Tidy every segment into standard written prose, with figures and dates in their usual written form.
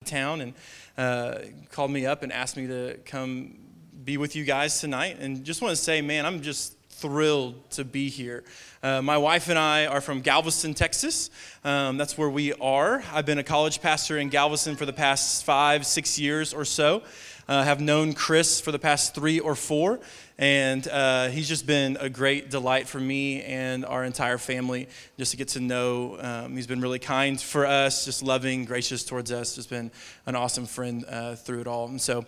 town and called me up and asked me to come be with you guys tonight. And just want to say, man, I'm just thrilled to be here. My wife and I are from Galveston, Texas. That's where we are. I've been a college pastor in Galveston for the past 5-6 years or so. Have known Chris for the past 3 or 4, and he's just been a great delight for me and our entire family just to get to know. He's been really kind for us, just loving, gracious towards us, just been an awesome friend through it all. And so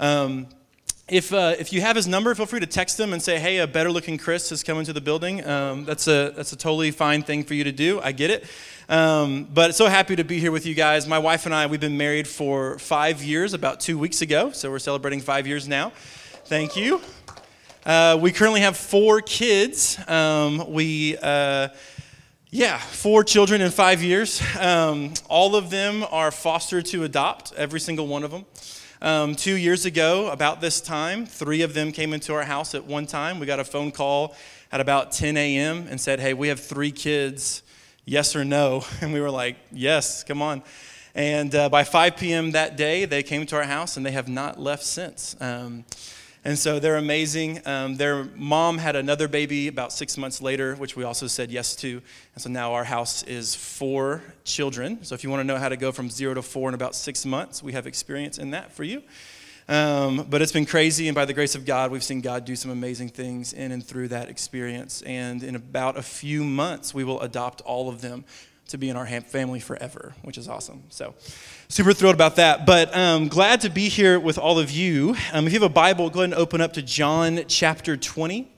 if you have his number, feel free to text him and say, hey, a better-looking Chris has come into the building. That's a totally fine thing for you to do. I get it. But so happy to be here with you guys. My wife and I, we've been married for 5 years, about 2 weeks ago. So we're celebrating 5 years now. Thank you. We currently have 4 kids. 4 children in 5 years. All of them are foster to adopt, every single one of them. 2 years ago, about this time, 3 of them came into our house at one time. We got a phone call at about 10 a.m. and said, hey, we have 3 kids. Yes or no? And we were like, yes, come on. And by 5 p.m. that day, they came to our house, and they have not left since. And so they're amazing. Their mom had another baby about 6 months later, which we also said yes to. And so now our house is 4 children. So if you want to know how to go from 0 to 4 in about 6 months, we have experience in that for you. But it's been crazy, and by the grace of God, we've seen God do some amazing things in and through that experience. And in about a few months, we will adopt all of them to be in our family forever, which is awesome. So super thrilled about that. But glad to be here with all of you. If you have a Bible, go ahead and open up to John chapter 20.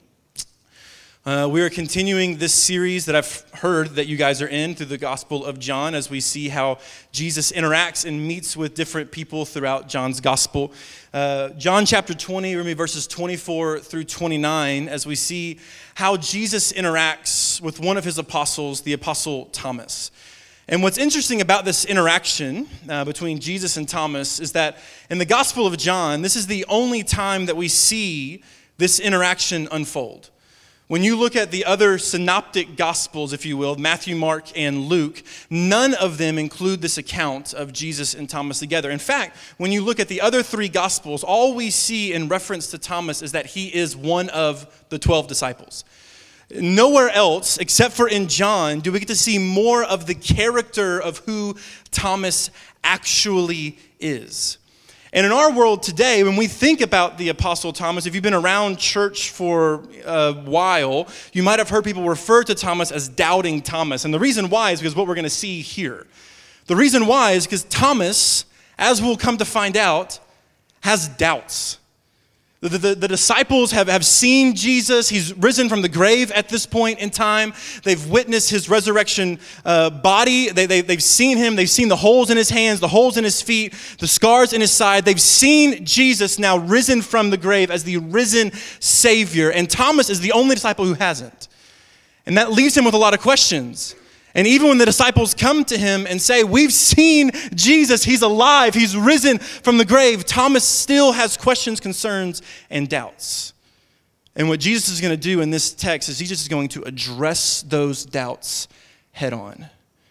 We are continuing this series that I've heard that you guys are in through the Gospel of John as we see how Jesus interacts and meets with different people throughout John's Gospel. John chapter 20, we're going to be verses 24 through 29 as we see how Jesus interacts with one of his apostles, the apostle Thomas. And what's interesting about this interaction between Jesus and Thomas is that in the Gospel of John, this is the only time that we see this interaction unfold. When you look at the other synoptic gospels, if you will, Matthew, Mark, and Luke, none of them include this account of Jesus and Thomas together. In fact, when you look at the other 3 gospels, all we see in reference to Thomas is that he is one of the 12 disciples. Nowhere else, except for in John, do we get to see more of the character of who Thomas actually is. And in our world today, when we think about the Apostle Thomas, if you've been around church for a while, you might have heard people refer to Thomas as Doubting Thomas. And the reason why is because what we're going to see here. The reason why is because Thomas, as we'll come to find out, has doubts. The disciples have seen Jesus. He's risen from the grave at this point in time. They've witnessed his resurrection body. They've seen him. They've seen the holes in his hands, the holes in his feet, the scars in his side. They've seen Jesus now risen from the grave as the risen Savior. And Thomas is the only disciple who hasn't. And that leaves him with a lot of questions. And even when the disciples come to him and say, we've seen Jesus, he's alive, he's risen from the grave, Thomas still has questions, concerns, and doubts. And what Jesus is going to do in this text is Jesus is going to address those doubts head on.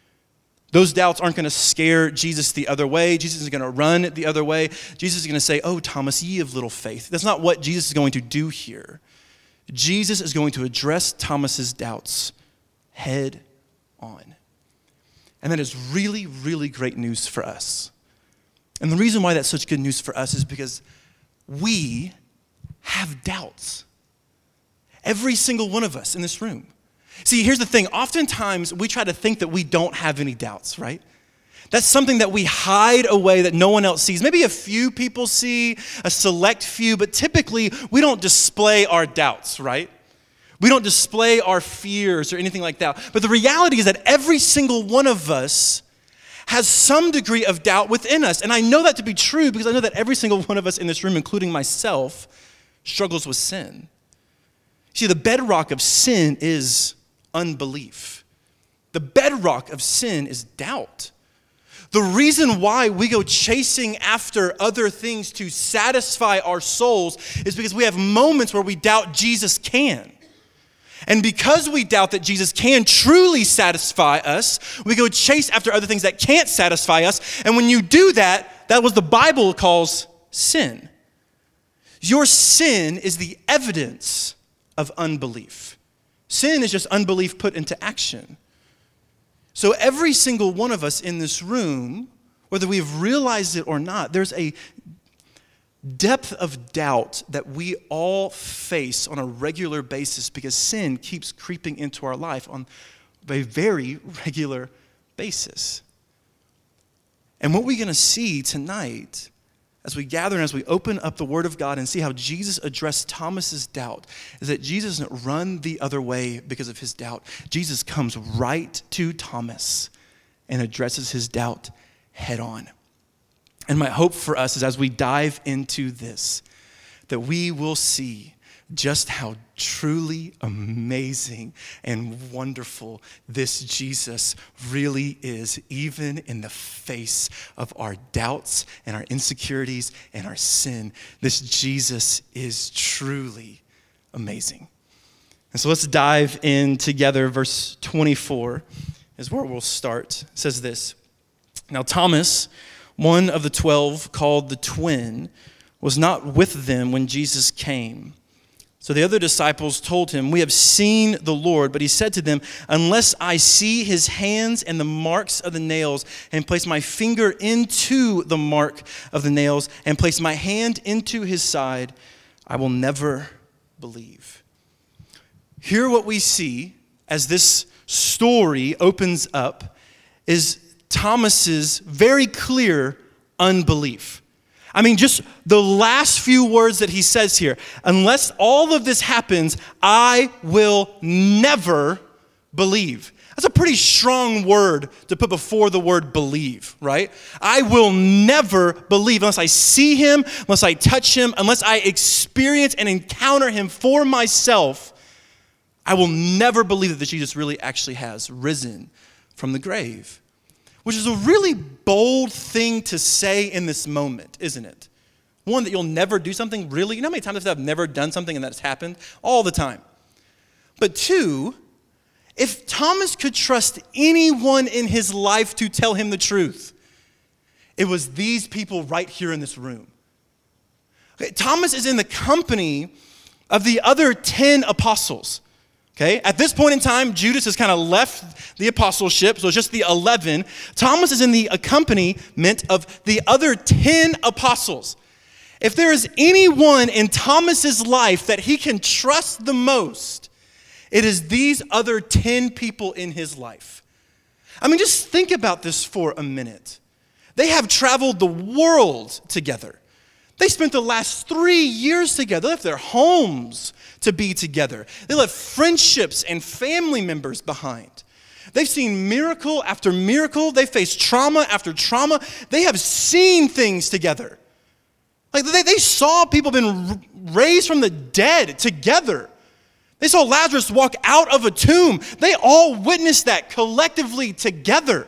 Those doubts aren't going to scare Jesus the other way. Jesus is going to run the other way. Jesus is going to say, oh, Thomas, ye of little faith. That's not what Jesus is going to do here. Jesus is going to address Thomas's doubts head on. And that is really, really great news for us. And the reason why that's such good news for us is because we have doubts. Every single one of us in this room. See, here's the thing. Oftentimes, we try to think that we don't have any doubts, right? That's something that we hide away that no one else sees. Maybe a few people see, a select few, but typically, we don't display our doubts, right? We don't display our fears or anything like that. But the reality is that every single one of us has some degree of doubt within us. And I know that to be true because I know that every single one of us in this room, including myself, struggles with sin. See, the bedrock of sin is unbelief. The bedrock of sin is doubt. The reason why we go chasing after other things to satisfy our souls is because we have moments where we doubt Jesus can. And because we doubt that Jesus can truly satisfy us, we go chase after other things that can't satisfy us. And when you do that, That was the Bible calls sin. Your sin is the evidence of unbelief. Sin is just unbelief put into action. So every single one of us in this room, whether we've realized it or not, there's a depth of doubt that we all face on a regular basis because sin keeps creeping into our life on a very regular basis. And what we're going to see tonight as we gather and as we open up the Word of God and see how Jesus addressed Thomas's doubt is that Jesus doesn't run the other way because of his doubt. Jesus comes right to Thomas and addresses his doubt head on. And my hope for us is as we dive into this, that we will see just how truly amazing and wonderful this Jesus really is, even in the face of our doubts and our insecurities and our sin. This Jesus is truly amazing. And so let's dive in together. Verse 24 is where we'll start. It says this: Now Thomas, one of the 12, called the twin, was not with them when Jesus came. So the other disciples told him, "We have seen the Lord." But he said to them, "Unless I see his hands and the marks of the nails, and place my finger into the mark of the nails, and place my hand into his side, I will never believe." Here what we see as this story opens up is Thomas's very clear unbelief. I mean, just the last few words that he says here: unless all of this happens, I will never believe. That's a pretty strong word to put before the word believe, right? I will never believe unless I see him, unless I touch him, unless I experience and encounter him for myself. I will never believe that Jesus really actually has risen from the grave. Which is a really bold thing to say in this moment, isn't it? One, that you'll never do something, really? You know how many times I've never done something and that's happened? All the time. But two, if Thomas could trust anyone in his life to tell him the truth, it was these people right here in this room. Okay, Thomas is in the company of the other 10 apostles. Okay, at this point in time, Judas has kind of left the apostleship, so it's just the 11. Thomas is in the accompaniment of the other 10 apostles. If there is anyone in Thomas's life that he can trust the most, it is these other 10 people in his life. I mean, just think about this for a minute. They have traveled the world together. They spent the last 3 years together. They left their homes to be together. They left friendships and family members behind. They've seen miracle after miracle. They faced trauma after trauma. They have seen things together. Like they saw people been raised from the dead together. They saw Lazarus walk out of a tomb. They all witnessed that collectively together.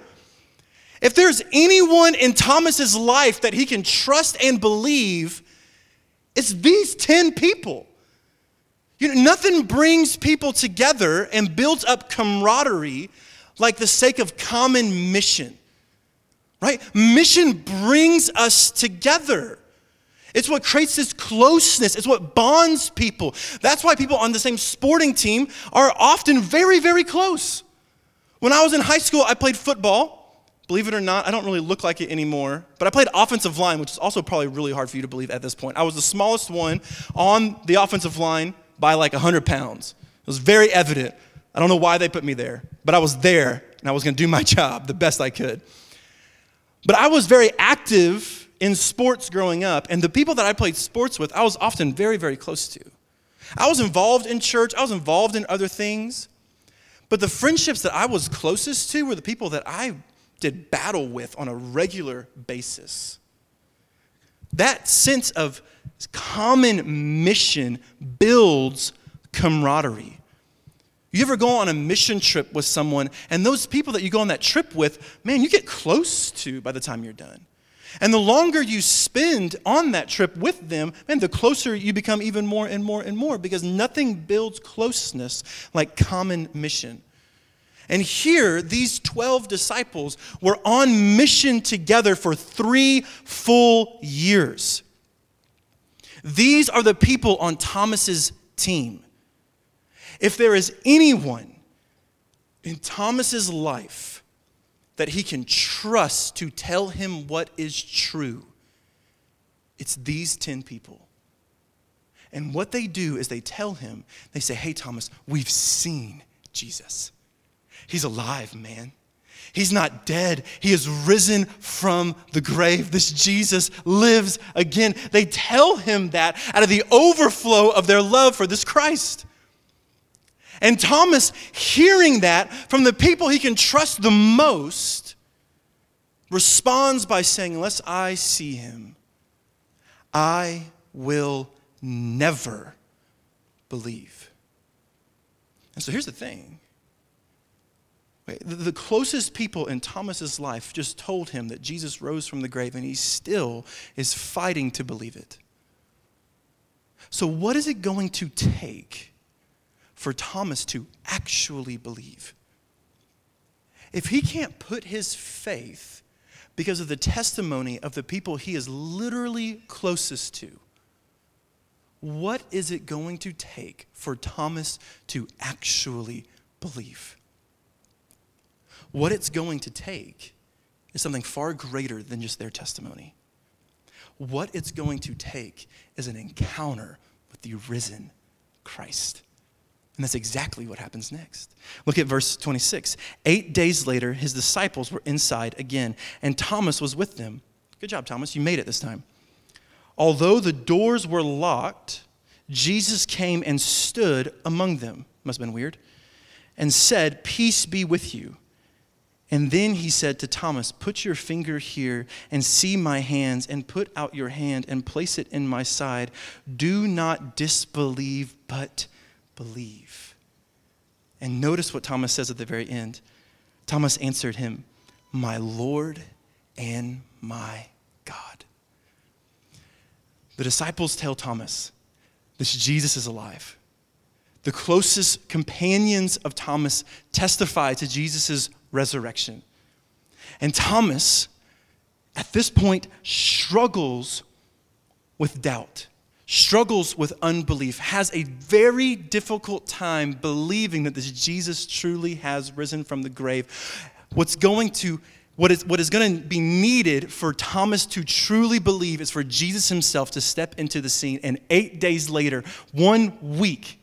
If there's anyone in Thomas's life that he can trust and believe, it's these 10 people. You know, nothing brings people together and builds up camaraderie like the sake of common mission, right? Mission brings us together. It's what creates this closeness. It's what bonds people. That's why people on the same sporting team are often very, very close. When I was in high school, I played football. Believe it or not, I don't really look like it anymore, but I played offensive line, which is also probably really hard for you to believe at this point. I was the smallest one on the offensive line by like 100 pounds. It was very evident. I don't know why they put me there, but I was there, and I was going to do my job the best I could. But I was very active in sports growing up, and the people that I played sports with, I was often very, very close to. I was involved in church. I was involved in other things. But the friendships that I was closest to were the people that I did battle with on a regular basis. That sense of common mission builds camaraderie. You ever go on a mission trip with someone, and those people that you go on that trip with, man, you get close to by the time you're done. And the longer you spend on that trip with them, man, the closer you become even more and more and more, because nothing builds closeness like common mission. And here, these 12 disciples were on mission together for 3 full years. These are the people on Thomas's team. If there is anyone in Thomas's life that he can trust to tell him what is true, it's these 10 people. And what they do is they tell him, they say, hey, Thomas, we've seen Jesus. He's alive, man. He's not dead. He is risen from the grave. This Jesus lives again. They tell him that out of the overflow of their love for this Christ. And Thomas, hearing that from the people he can trust the most, responds by saying, unless I see him, I will never believe. And so here's the thing. The closest people in Thomas's life just told him that Jesus rose from the grave, and he still is fighting to believe it. So what is it going to take for Thomas to actually believe? If he can't put his faith because of the testimony of the people he is literally closest to, what is it going to take for Thomas to actually believe? What it's going to take is something far greater than just their testimony. What it's going to take is an encounter with the risen Christ. And that's exactly what happens next. Look at verse 26. 8 days later, his disciples were inside again, and Thomas was with them. Good job, Thomas. You made it this time. Although the doors were locked, Jesus came and stood among them. Must have been weird. And said, peace be with you. And then he said to Thomas, put your finger here and see my hands, and put out your hand and place it in my side. Do not disbelieve, but believe. And notice what Thomas says at the very end. Thomas answered him, my Lord and my God. The disciples tell Thomas, this Jesus is alive. The closest companions of Thomas testify to Jesus' resurrection. And Thomas, at this point, struggles with doubt, struggles with unbelief, has a very difficult time believing that this Jesus truly has risen from the grave. What is going to be needed for Thomas to truly believe is for Jesus himself to step into the scene. And 8 days later, 1 week,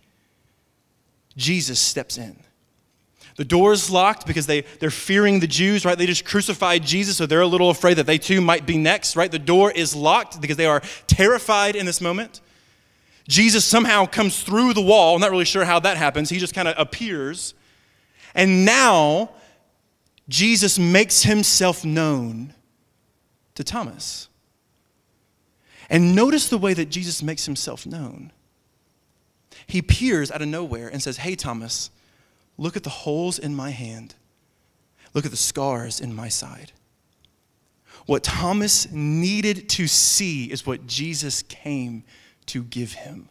Jesus steps in. The door is locked because they're fearing the Jews, right? They just crucified Jesus, so they're a little afraid that they too might be next, right? The door is locked because they are terrified in this moment. Jesus somehow comes through the wall. I'm not really sure how that happens. He just kind of appears. And now, Jesus makes himself known to Thomas. And notice the way that Jesus makes himself known. He appears out of nowhere and says, hey, Thomas, look at the holes in my hand. Look at the scars in my side. What Thomas needed to see is what Jesus came to give him.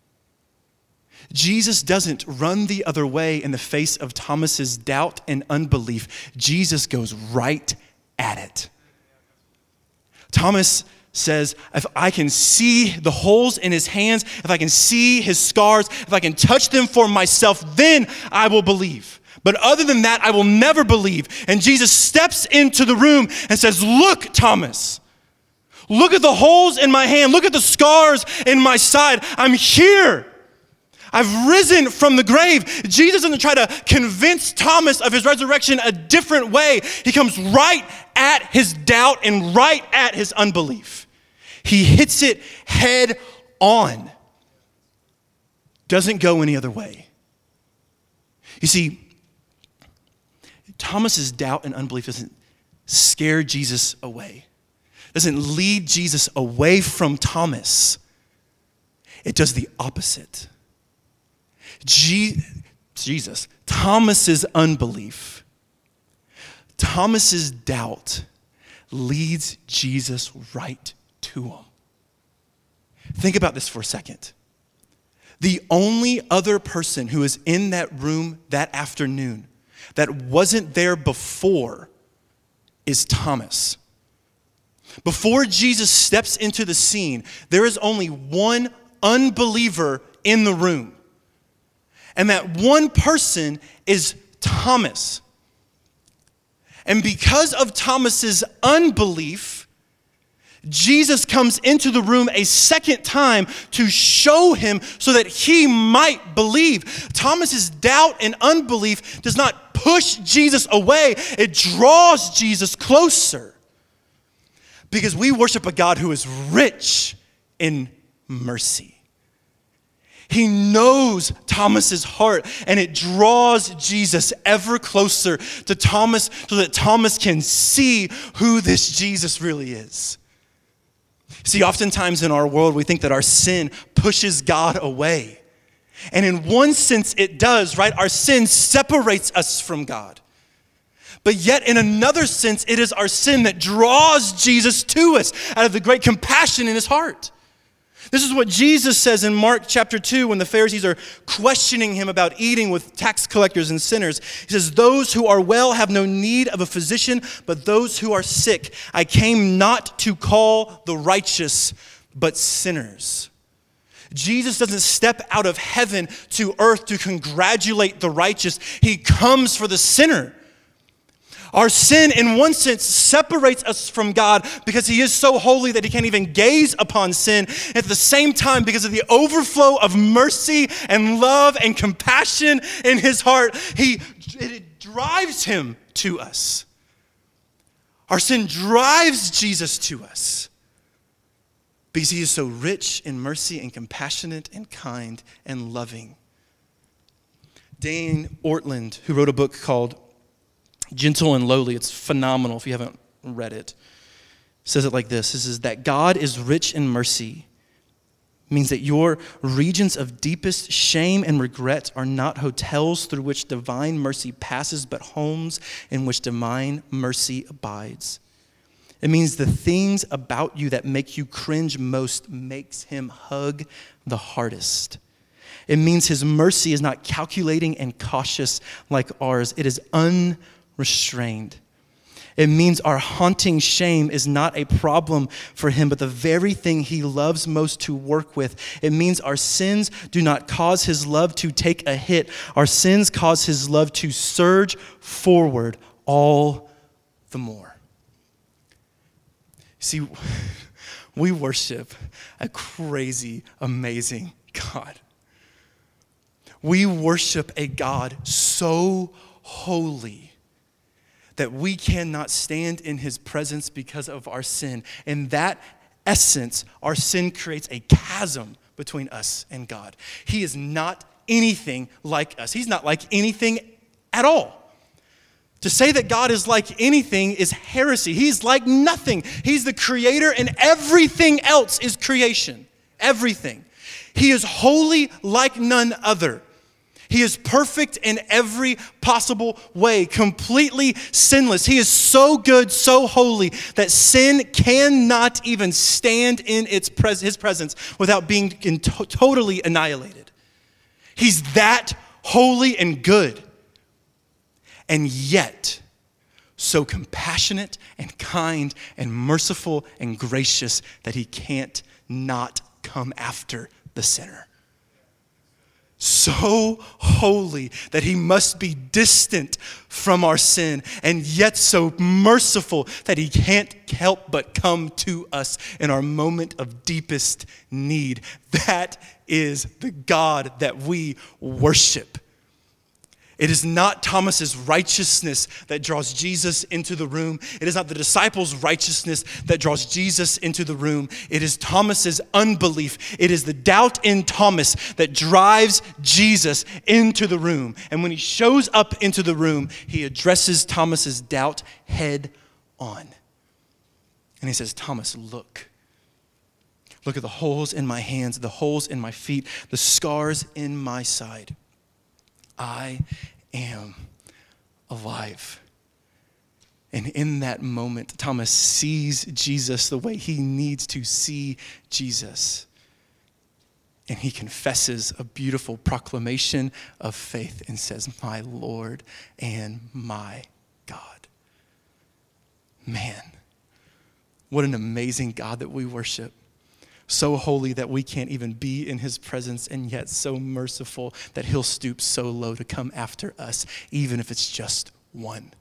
Jesus doesn't run the other way in the face of Thomas's doubt and unbelief. Jesus goes right at it. Thomas says, if I can see the holes in his hands, if I can see his scars, if I can touch them for myself, then I will believe. But other than that, I will never believe. And Jesus steps into the room and says, look, Thomas, look at the holes in my hand. Look at the scars in my side. I'm here. I've risen from the grave. Jesus doesn't try to convince Thomas of his resurrection a different way. He comes right at his doubt and right at his unbelief. He hits it head on. Doesn't go any other way. You see, Thomas's doubt and unbelief doesn't scare Jesus away. Doesn't lead Jesus away from Thomas. It does the opposite. Jesus, Thomas's unbelief, Thomas's doubt leads Jesus right to him. Think about this for a second. The only other person who was in that room that afternoon that wasn't there before is Thomas. Before Jesus steps into the scene, there is only one unbeliever in the room. And that one person is Thomas. And because of Thomas's unbelief, Jesus comes into the room a second time to show him so that he might believe. Thomas's doubt and unbelief does not push Jesus away. It draws Jesus closer. Because we worship a God who is rich in mercy. He knows Thomas's heart, and it draws Jesus ever closer to Thomas so that Thomas can see who this Jesus really is. See, oftentimes in our world, we think that our sin pushes God away. And in one sense, it does, right? Our sin separates us from God. But yet, in another sense, it is our sin that draws Jesus to us out of the great compassion in his heart. This is what Jesus says in Mark chapter 2 when the Pharisees are questioning him about eating with tax collectors and sinners. He says, "Those who are well have no need of a physician, but those who are sick. I came not to call the righteous, but sinners." Jesus doesn't step out of heaven to earth to congratulate the righteous. He comes for the sinner. Our sin, in one sense, separates us from God because he is so holy that he can't even gaze upon sin. At the same time, because of the overflow of mercy and love and compassion in his heart, it drives him to us. Our sin drives Jesus to us because he is so rich in mercy and compassionate and kind and loving. Dane Ortland, who wrote a book called Gentle and Lowly, it's phenomenal if you haven't read it, says it like this. It says that God is rich in mercy means that your regions of deepest shame and regret are not hotels through which divine mercy passes, but homes in which divine mercy abides. It means the things about you that make you cringe most makes him hug the hardest. It means his mercy is not calculating and cautious like ours. It is unrestrained. It means our haunting shame is not a problem for him, but the very thing he loves most to work with. It means our sins do not cause his love to take a hit. Our sins cause his love to surge forward all the more. See, we worship a crazy, amazing God. We worship a God so holy that we cannot stand in his presence because of our sin. In that essence, our sin creates a chasm between us and God. He is not anything like us. He's not like anything at all. To say that God is like anything is heresy. He's like nothing. He's the creator, and everything else is creation. Everything. He is holy like none other. He is perfect in every possible way, completely sinless. He is so good, so holy, that sin cannot even stand in his presence without being totally annihilated. He's that holy and good. And yet, so compassionate and kind and merciful and gracious that he can't not come after the sinner. So holy that he must be distant from our sin, and yet so merciful that he can't help but come to us in our moment of deepest need. That is the God that we worship. It is not Thomas's righteousness that draws Jesus into the room. It is not the disciples' righteousness that draws Jesus into the room. It is Thomas's unbelief. It is the doubt in Thomas that drives Jesus into the room. And when he shows up into the room, he addresses Thomas's doubt head on. And he says, "Thomas, look. Look at the holes in my hands, the holes in my feet, the scars in my side. I am alive." And in that moment, Thomas sees Jesus the way he needs to see Jesus. And he confesses a beautiful proclamation of faith and says, "My Lord and my God." Man, what an amazing God that we worship. So holy that we can't even be in his presence, and yet so merciful that he'll stoop so low to come after us, even if it's just one.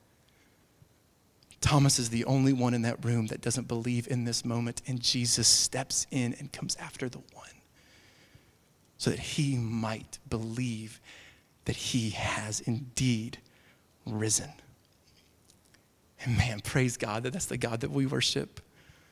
Thomas is the only one in that room that doesn't believe in this moment, and Jesus steps in and comes after the one so that he might believe that he has indeed risen. And man, praise God that that's the God that we worship.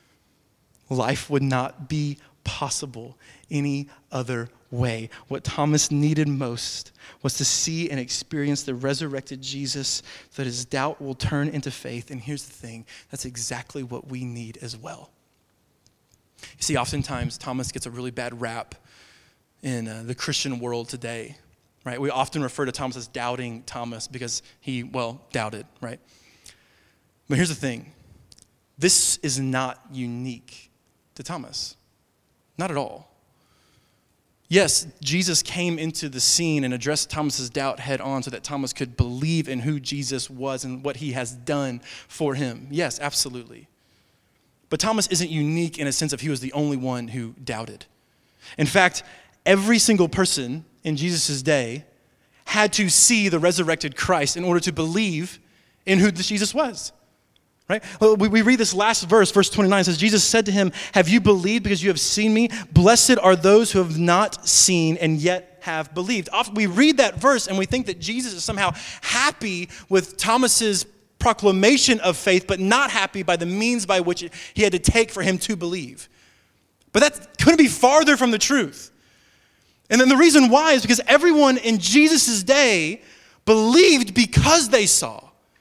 Life would not be possible any other way. What Thomas needed most was to see and experience the resurrected Jesus so that his doubt will turn into faith. And here's the thing, that's exactly what we need as well. You see, oftentimes Thomas gets a really bad rap in the Christian world today, right? We often refer to Thomas as doubting Thomas because he, doubted, right? But here's the thing, this is not unique to Thomas. Not at all. Yes, Jesus came into the scene and addressed Thomas's doubt head on so that Thomas could believe in who Jesus was and what he has done for him. Yes, absolutely. But Thomas isn't unique in a sense of he was the only one who doubted. In fact, every single person in Jesus' day had to see the resurrected Christ in order to believe in who Jesus was. Right? We read this last verse, verse 29, says, Jesus said to him, "Have you believed because you have seen me? Blessed are those who have not seen and yet have believed." Often we read that verse and we think that Jesus is somehow happy with Thomas's proclamation of faith, but not happy by the means by which he had to take for him to believe. But that couldn't be farther from the truth. And then the reason why is because everyone in Jesus' day believed because they saw.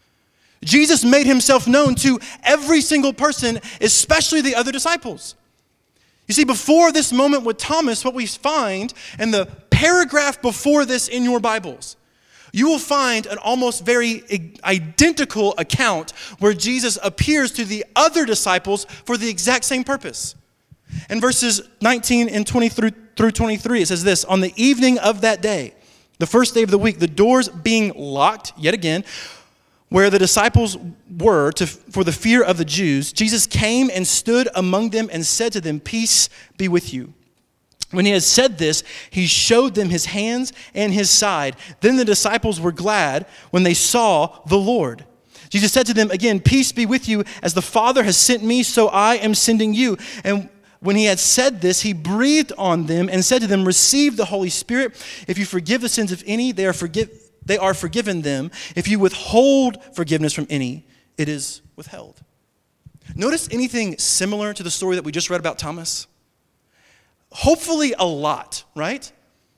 Jesus made himself known to every single person, especially the other disciples. You see, before this moment with Thomas, what we find in the paragraph before this in your Bibles, you will find an almost very identical account where Jesus appears to the other disciples for the exact same purpose. In verses 19 and 20 through 23, it says this, "On the evening of that day, the first day of the week, the doors being locked, yet again, where the disciples were for the fear of the Jews, Jesus came and stood among them and said to them, 'Peace be with you.' When he had said this, he showed them his hands and his side. Then the disciples were glad when they saw the Lord. Jesus said to them again, 'Peace be with you. As the Father has sent me, so I am sending you.' And when he had said this, he breathed on them and said to them, 'Receive the Holy Spirit. If you forgive the sins of any, they are forgiven them. If you withhold forgiveness from any, it is withheld.'" Notice anything similar to the story that we just read about Thomas? Hopefully a lot, right?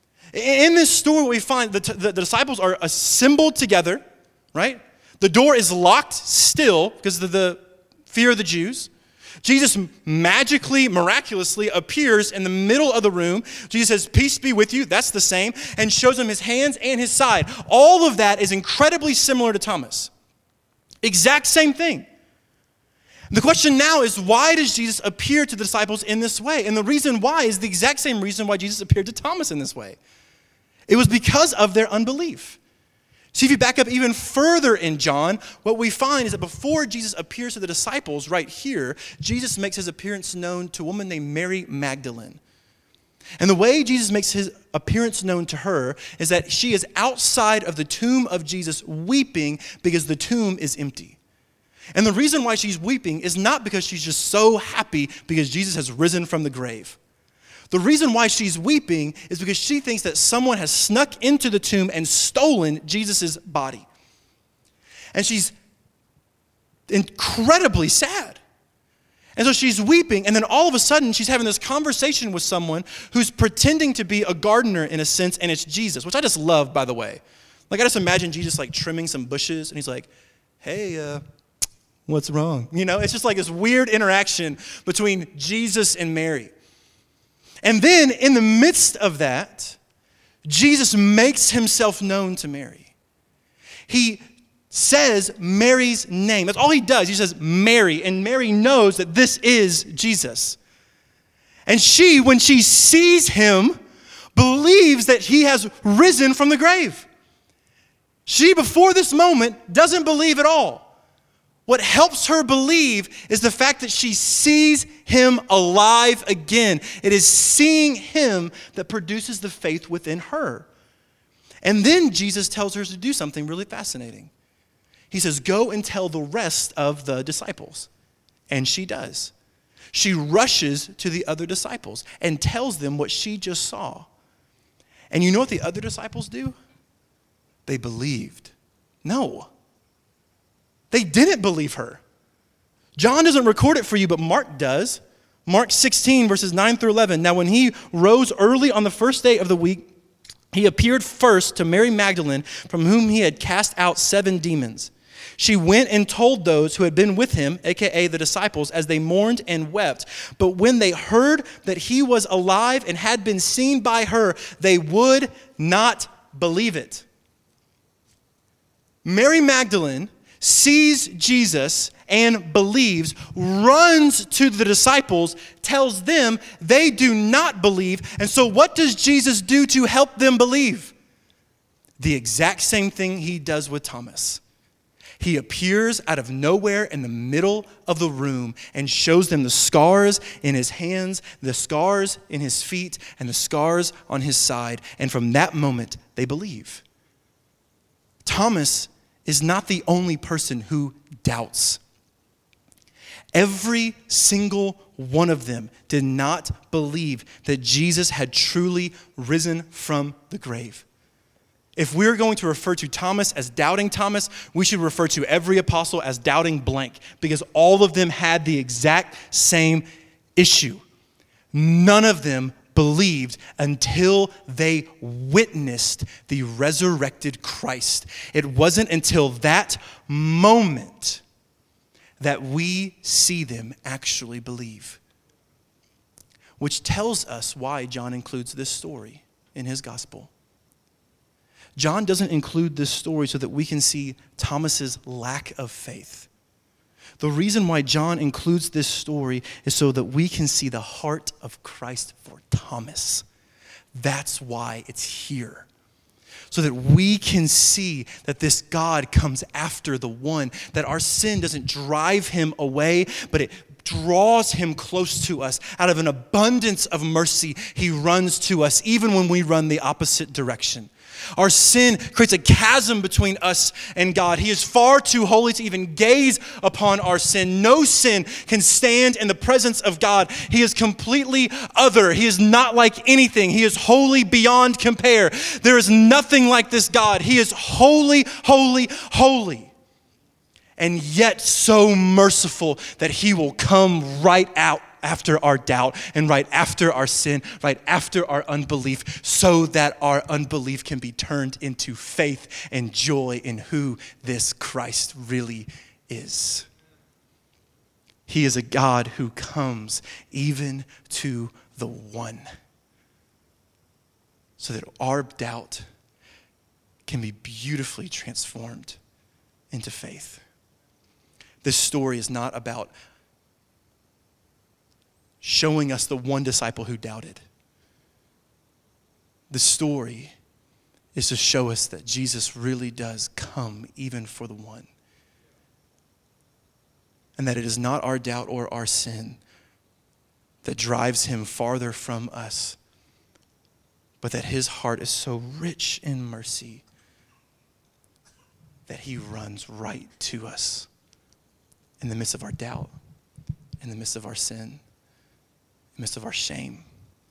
In this story, we find the disciples are assembled together, right? The door is locked still because of the fear of the Jews. Jesus magically, miraculously appears in the middle of the room. Jesus says, "Peace be with you." That's the same. And shows him his hands and his side. All of that is incredibly similar to Thomas. Exact same thing. The question now is, why does Jesus appear to the disciples in this way? And the reason why is the exact same reason why Jesus appeared to Thomas in this way. It was because of their unbelief. See, if you back up even further in John, what we find is that before Jesus appears to the disciples right here, Jesus makes his appearance known to a woman named Mary Magdalene. And the way Jesus makes his appearance known to her is that she is outside of the tomb of Jesus weeping because the tomb is empty. And the reason why she's weeping is not because she's just so happy because Jesus has risen from the grave. The reason why she's weeping is because she thinks that someone has snuck into the tomb and stolen Jesus' body. And she's incredibly sad. And so she's weeping, and then all of a sudden she's having this conversation with someone who's pretending to be a gardener in a sense, and it's Jesus, which I just love, by the way. Like, I just imagine Jesus like trimming some bushes, and he's like, "Hey, what's wrong?" You know, it's just like this weird interaction between Jesus and Mary. And then in the midst of that, Jesus makes himself known to Mary. He says Mary's name. That's all he does. He says Mary, and Mary knows that this is Jesus. And she, when she sees him, believes that he has risen from the grave. She, before this moment, doesn't believe at all. What helps her believe is the fact that she sees him alive again. It is seeing him that produces the faith within her. And then Jesus tells her to do something really fascinating. He says, go and tell the rest of the disciples. And she does. She rushes to the other disciples and tells them what she just saw. And you know what the other disciples do? They believed. No. They didn't believe her. John doesn't record it for you, but Mark does. Mark 16, verses 9 through 11. Now, when he rose early on the first day of the week, he appeared first to Mary Magdalene, from whom he had cast out 7 demons. She went and told those who had been with him, a.k.a. the disciples, as they mourned and wept. But when they heard that he was alive and had been seen by her, they would not believe it. Mary Magdalene sees Jesus and believes, runs to the disciples, tells them they do not believe. And so what does Jesus do to help them believe? The exact same thing he does with Thomas. He appears out of nowhere in the middle of the room and shows them the scars in his hands, the scars in his feet, and the scars on his side. And from that moment, they believe. Thomas is not the only person who doubts. Every single one of them did not believe that Jesus had truly risen from the grave. If we're going to refer to Thomas as doubting Thomas, we should refer to every apostle as doubting blank, because all of them had the exact same issue. None of them believed until they witnessed the resurrected Christ. It wasn't until that moment that we see them actually believe. Which tells us why John includes this story in his gospel. John doesn't include this story so that we can see Thomas's lack of faith. The reason why John includes this story is so that we can see the heart of Christ for Thomas. That's why it's here. So that we can see that this God comes after the one, that our sin doesn't drive him away, but it draws him close to us. Out of an abundance of mercy, he runs to us, even when we run the opposite direction. Our sin creates a chasm between us and God. He is far too holy to even gaze upon our sin. No sin can stand in the presence of God. He is completely other. He is not like anything. He is holy beyond compare. There is nothing like this God. He is holy, holy, holy. And yet so merciful that he will come right out after our doubt and right after our sin, right after our unbelief, so that our unbelief can be turned into faith and joy in who this Christ really is. He is a God who comes even to the one, so that our doubt can be beautifully transformed into faith. This story is not about showing us the one disciple who doubted. The story is to show us that Jesus really does come even for the one. And that it is not our doubt or our sin that drives him farther from us, but that his heart is so rich in mercy that he runs right to us in the midst of our doubt, in the midst of our sin, midst of our shame.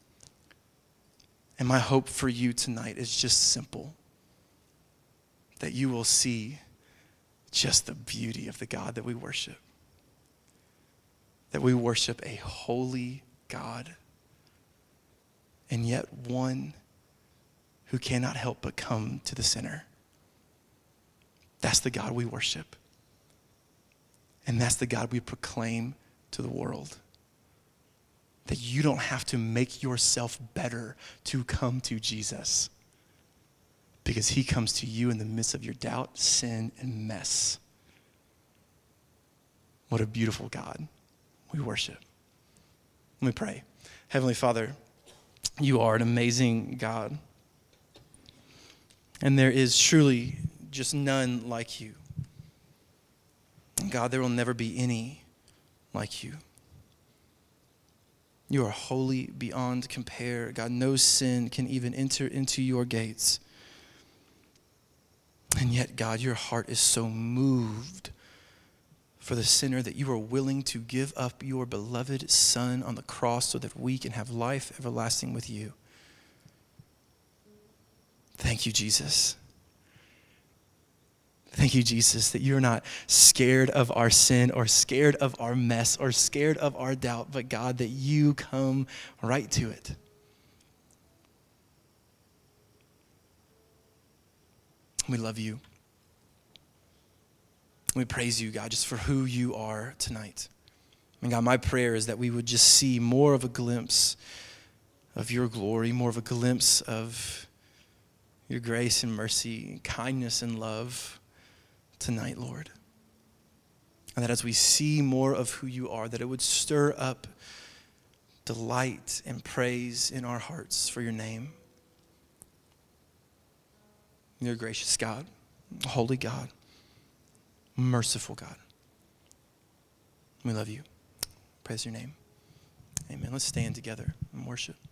And my hope for you tonight is just simple, that you will see just the beauty of the God that we worship. That we worship a holy God, and yet one who cannot help but come to the sinner. That's the God we worship. And that's the God we proclaim to the world. That you don't have to make yourself better to come to Jesus, because he comes to you in the midst of your doubt, sin, and mess. What a beautiful God we worship. Let me pray. Heavenly Father, You are an amazing God. And there is truly just none like you. And God, there will never be any like you. You are holy beyond compare. God, no sin can even enter into your gates. And yet, God, your heart is so moved for the sinner that you are willing to give up your beloved Son on the cross so that we can have life everlasting with you. Thank you, Jesus. Thank you, Jesus, that you're not scared of our sin or scared of our mess or scared of our doubt, but God, that you come right to it. We love you. We praise you, God, just for who you are tonight. And God, my prayer is that we would just see more of a glimpse of your glory, more of a glimpse of your grace and mercy, kindness and love tonight, Lord. And that as we see more of who you are, that it would stir up delight and praise in our hearts for your name. You're a gracious God, holy God, merciful God. We love you. Praise your name. Amen. Let's stand together and worship.